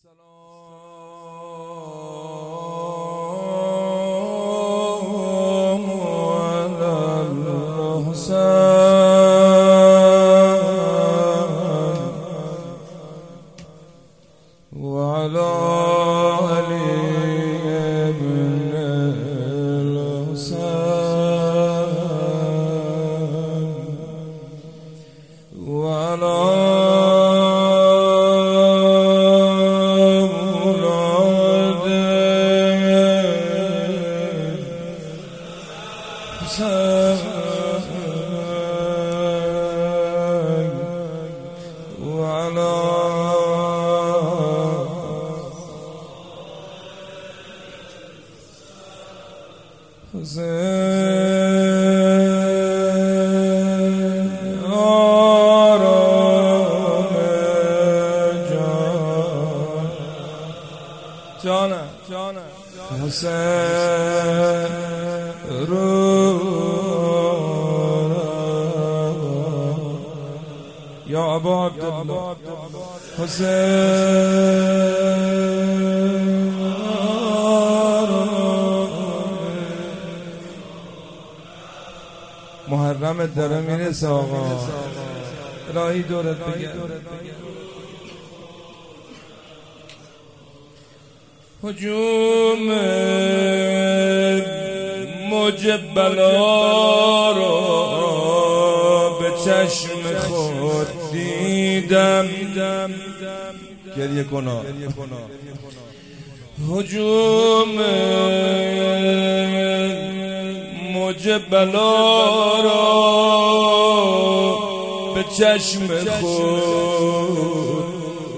یا ابا عبدالله حسین محرم داره میرسه آقا الهی دورت بگه هجوم موج بلا رو به چشم خود دیدم گریه کنا هجوم موج بلا رو به چشم خود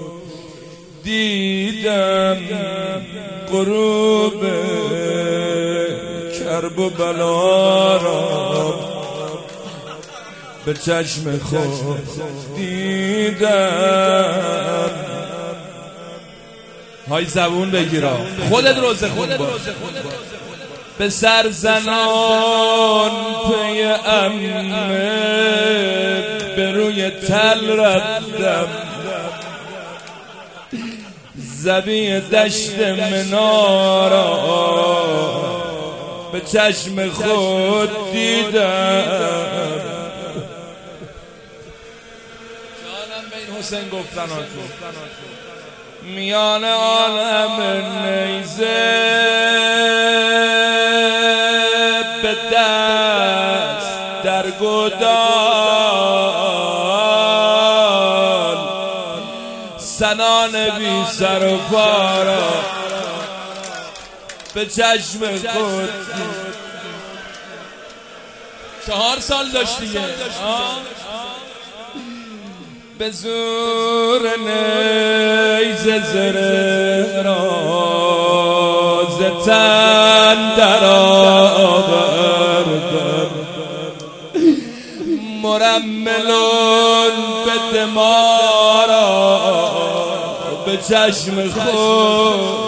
دیدم غروب کرب و بلا را به چشم خود دیدم های زبون بگیرا خودت روزه خود باش به سرزنان پی امه به روی تل رفتم زبی دشت منارا به چشم خود دیدم جانم به این حسین گفتن میان عالم نیزه به دست در گودال سنان بی سر و پارا به چشم خود 4 سال داشت دیگه به زور نیزه زره را ز تن در آوردم مرملون به دمارا به چشم خود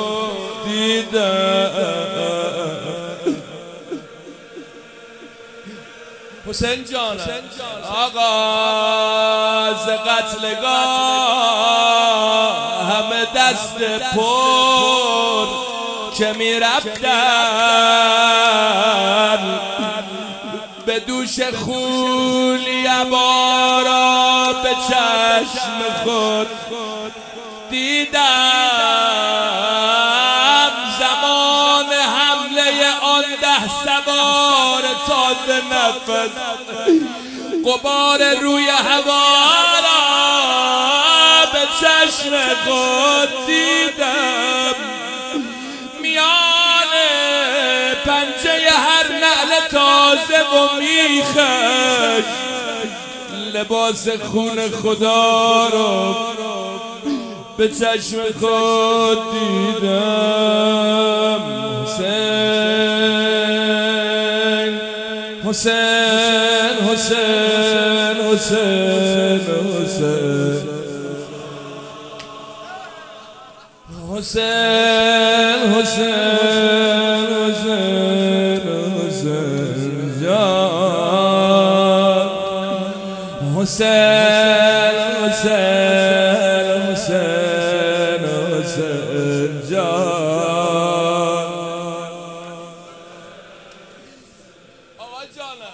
دیدم حسین جان آغاز قتلگاه همه دست پر که می رفتن به دوش خولی عبارا به چشم خود دیدم زمان حمله آن 10 سوار تازه نفس غبار روی هوا را به چشم خود دیدم میان پنجه هر نعل تازه و میخش لباس خون خدا رو به چشم خود دیدم حسین حسین حسین حسین حسین حسین حسین حسین جان حسین حسین حسین حسین جان. آقا جانم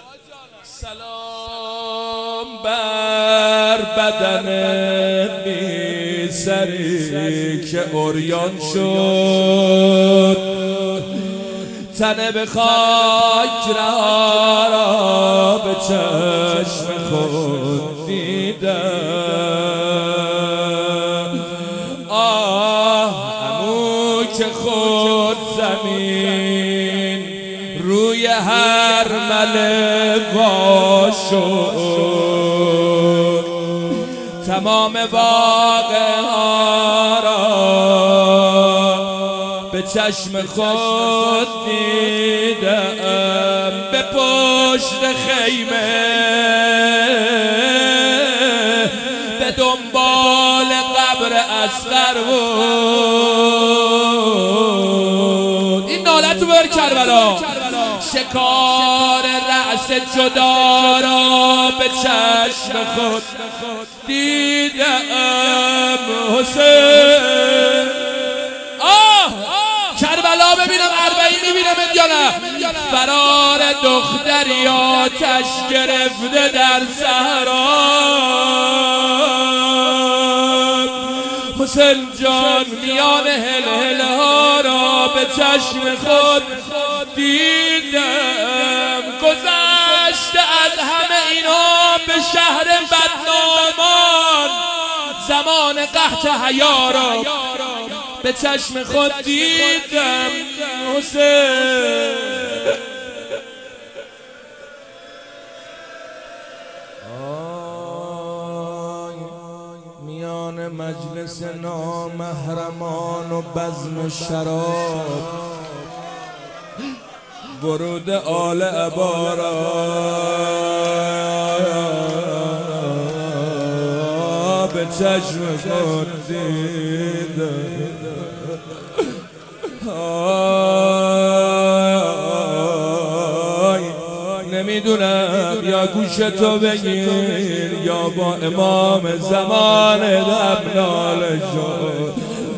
سلام بر بدن بی سری که عریان شد، تنه به خاک را به چشم خود دیدم. عمو که خود زمین روی هر مله وا شد، تمام واقعه ها را به چشم خود دیدم. به پشت خیمه به دنبال قبر اصغر بود. این نالت رو بر کربلا، شکار رأس جدا را به چشم خود دیدم. حسین کربلا ببینم، اربعین میبینم یا نه؟ فرار دختری آتش گرفته در صحرا. حسین جان میان هلهله ها را به چشم خود دیدم. گذشته از همه اینا به شهر بدنامان، زمان قحط حیا را به چشم خود دیدم. حسین میان مجلس نامحرمان و بزم شراب، ورود آل عبارا به چشم خود دیدم. نمیدونم یا گوش تو بگیر یا با امام زمان دبنال شد.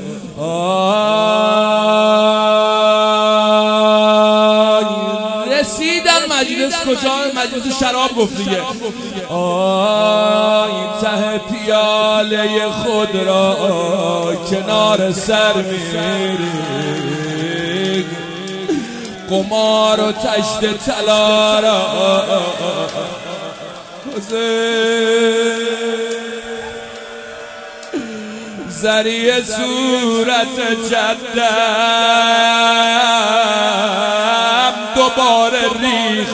رسیدم مجلس کجا؟ مجلس شراب گفت دیگه. ته پیاله خود را کنار سر میری، قمار و تشت طلا را زری صورت جدم دوباره ریخ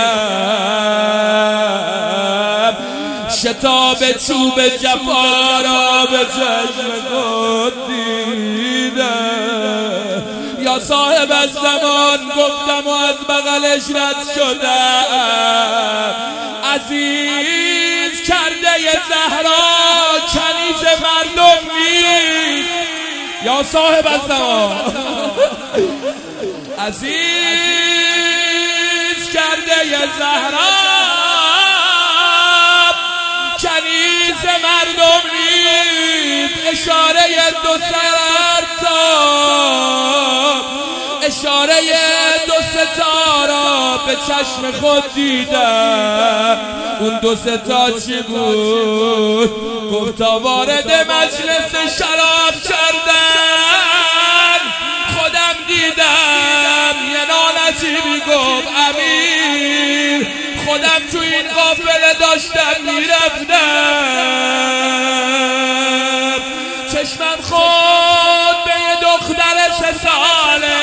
بهم، شتاب چوب جفا را به چشم خود دیدم. یا صاحب از زمان گفتم و از بغلش رد شدم. عزیز کرده زهرا کنیز مردم نیست. یا صاحب از زمان عزیز کرده زهرا کنیز مردم نیست. اشاره دو سرطان، اشاره دو ستاره به چشم خود دیدم. اون دو ستا چی بود؟ گفتا وارد مجلس شراب کردن. خودم دیدم یه نالجیبی گفت امیر، خودم تو این قافله داشتم میرفتم، چشمم خود به یه دختر 3 ساله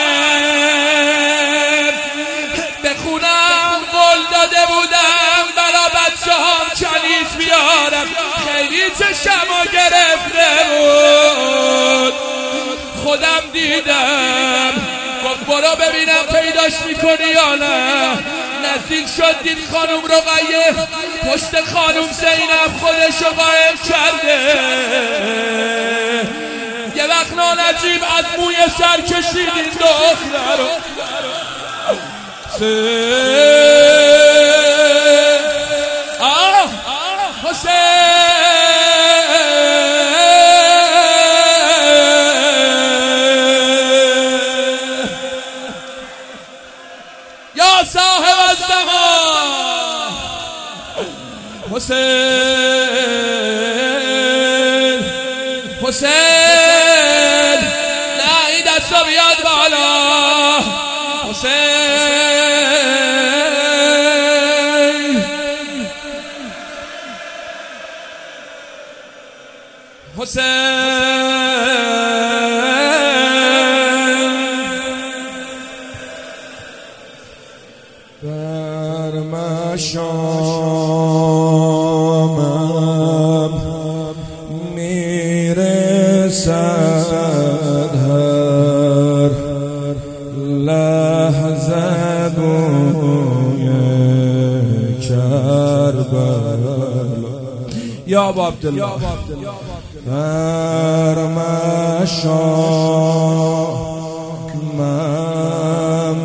به خونم قول داده بودم برا بچه هم کنیز بیارم. خیلی چشمو گرفته بود. خودم دیدم گفت برو ببینم پیداش میکنی یا نه. نزدیک شد دید خانم رقیه پشت خانم زینب خودشو قایم کرده. یه وقت نانجیب از موی سر کشید این دختر رو. حسین حسین حسین نه این دستا بیاد بالا حسین در مشامم میرسد هر لحظه بوی کربلا یا ابا عبدالله در مشامم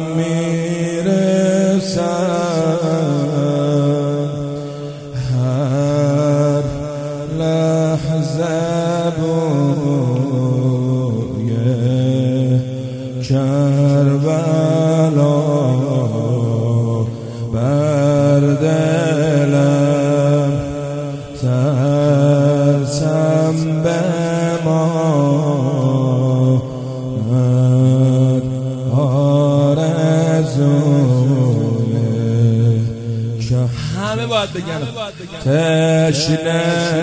میرسد هر لحظه بوی کربلا بر دلم ترسم بماند آرزوی همه باید بگن تشنه